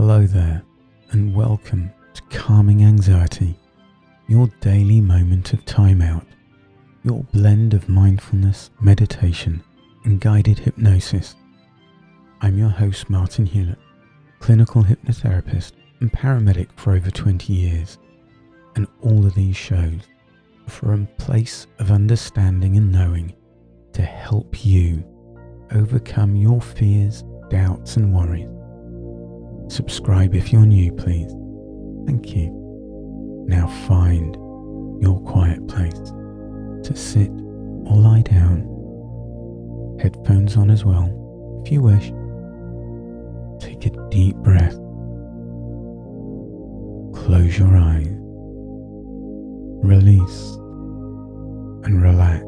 Hello there, and welcome to Calming Anxiety, your daily moment of time out, your blend of mindfulness, meditation, and guided hypnosis. I'm your host, Martin Hewlett, clinical hypnotherapist and paramedic for over 20 years, and all of these shows are from a place of understanding and knowing to help you overcome your fears, doubts, and worries. Subscribe if you're new, please. Thank you. Now find your quiet place to sit or lie down. Headphones on as well, if you wish. Take a deep breath. Close your eyes. Release and relax.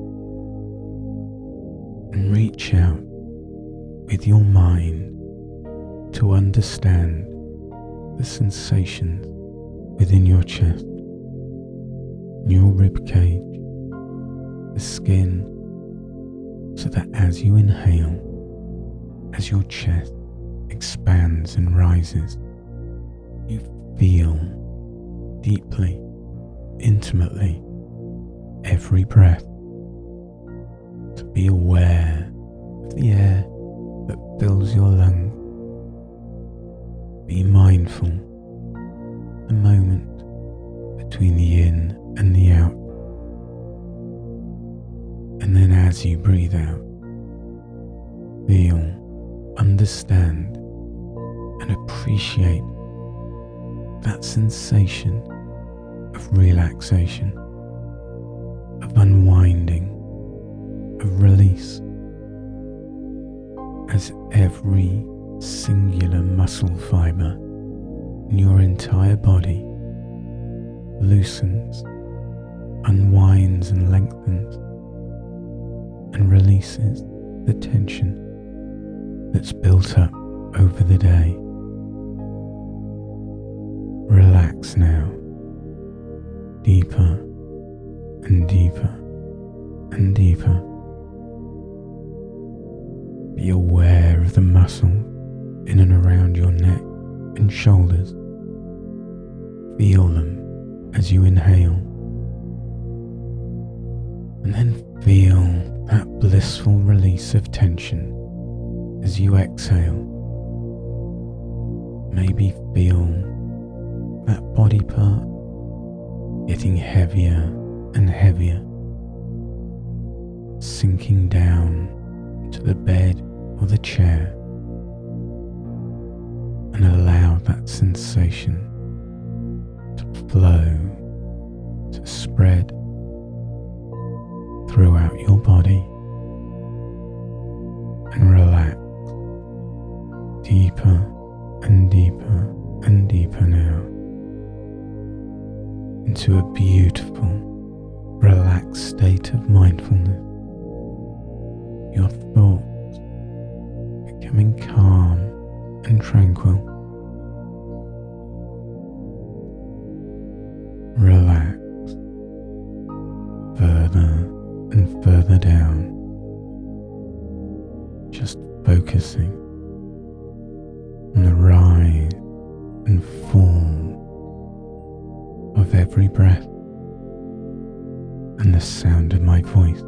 And reach out with your mind to understand the sensations within your chest, your rib cage, the skin, so that as you inhale, as your chest expands and rises, you feel deeply, intimately every breath. To be aware of the air that fills your lungs. Be mindful the moment between the in and the out. And then as you breathe out, feel, understand, and appreciate that sensation of relaxation, of unwinding, of release, as every singular muscle fiber in your entire body loosens, unwinds and lengthens, and releases the tension that's built up over the day. Relax now, deeper and deeper and deeper. Be aware of the muscles in and around your neck and shoulders. Feel them as you inhale, and then feel that blissful release of tension as you exhale. Maybe feel that body part getting heavier and heavier, sinking down into the bed or the chair, and allow that sensation to flow, to spread throughout your body, and relax deeper and deeper and deeper now into a beautiful, relaxed state of mindfulness. Your thoughts becoming calm and tranquil. Relax further and further down, just focusing on the rise and fall of every breath and the sound of my voice.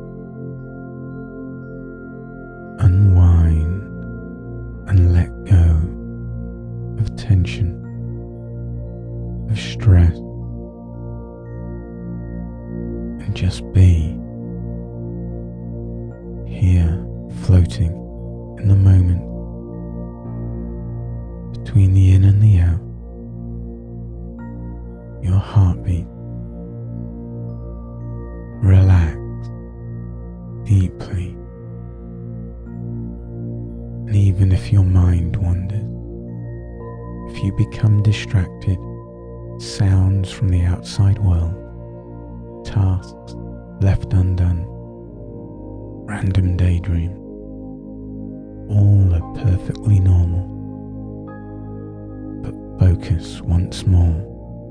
Unwind and let go of tension, of stress, and just be here, floating in the moment between the in and the out. Your heartbeat. Relax deeply. And even if your mind wanders, if you become distracted, sounds from the outside world, tasks left undone, random daydream, all are perfectly normal. But focus once more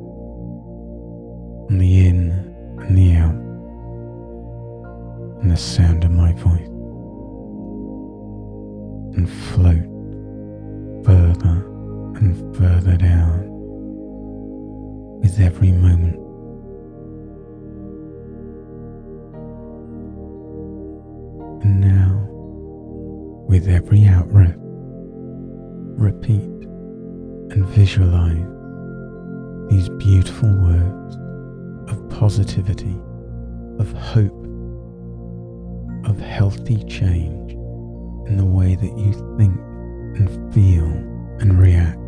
on the in and the out, and the sound of my voice, and float further and further with every moment. And now, with every out-breath, repeat and visualize these beautiful words of positivity, of hope, of healthy change in the way that you think and feel and react.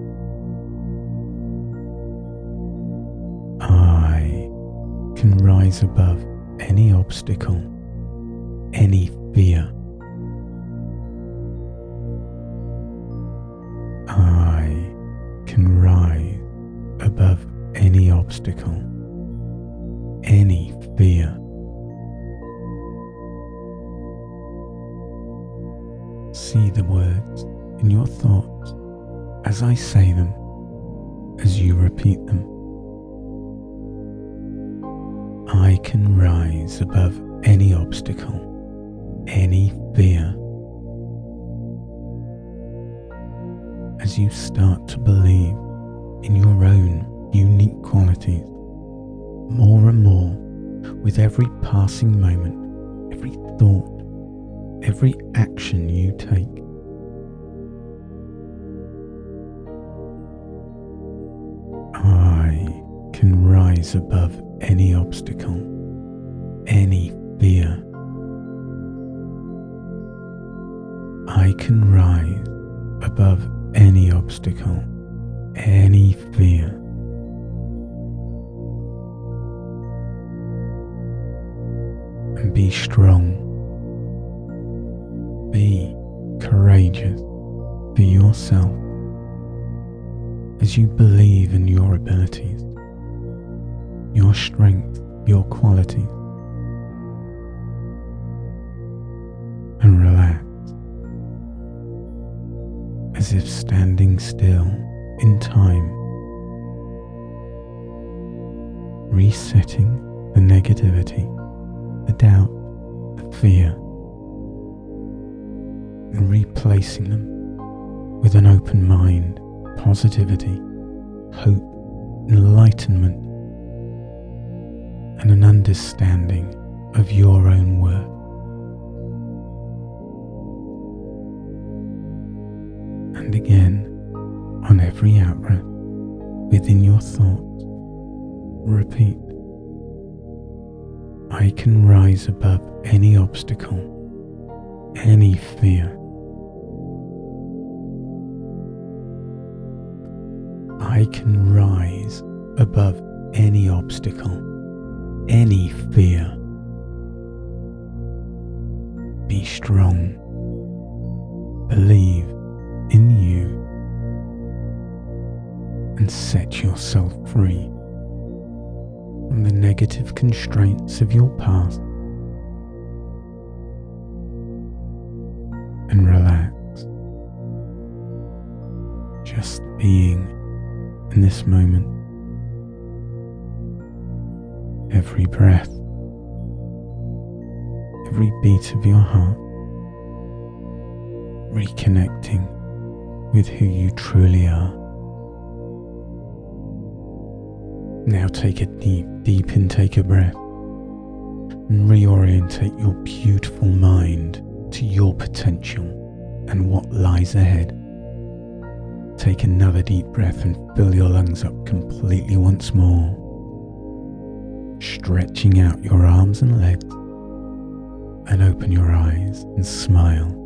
I can rise above any obstacle, any fear. I can rise above any obstacle, any fear. See the words in your thoughts as I say them, as you repeat them. I can rise above any obstacle, any fear. As you start to believe in your own unique qualities, more and more with every passing moment, every thought, every action you take. I can rise above any obstacle, any fear. I can rise above any obstacle, any fear. And be strong. Be courageous for yourself as you believe in your abilities, your strength, your qualities, and relax as if standing still in time, resetting the negativity, the doubt, the fear, and replacing them with an open mind, positivity, hope, enlightenment, and an understanding of your own worth. And again, on every out-breath, within your thoughts, repeat, I can rise above any obstacle, any fear. I can rise above any obstacle, any fear. Be strong. Believe in you and set yourself free from the negative constraints of your past and relax, just being in this moment. Every breath, every beat of your heart, reconnecting with who you truly are. Now take a deep intake of breath and reorientate your beautiful mind to your potential and what lies ahead. Take another deep breath and fill your lungs up completely once more, stretching out your arms and legs, and open your eyes and smile.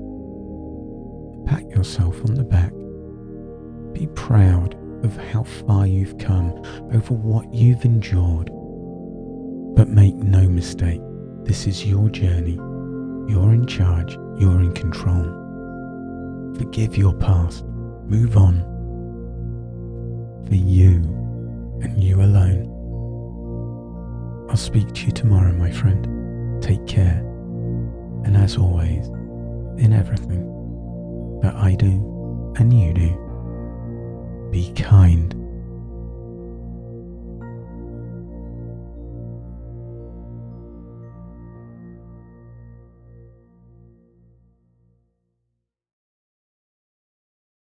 Pat yourself on the back. Be proud of how far you've come, over what you've endured. But make no mistake, this is your journey. You're in charge, you're in control. Forgive your past, move on. For you and you alone. I'll speak to you tomorrow, my friend. Take care. And as always, in everything that I do and you do, be kind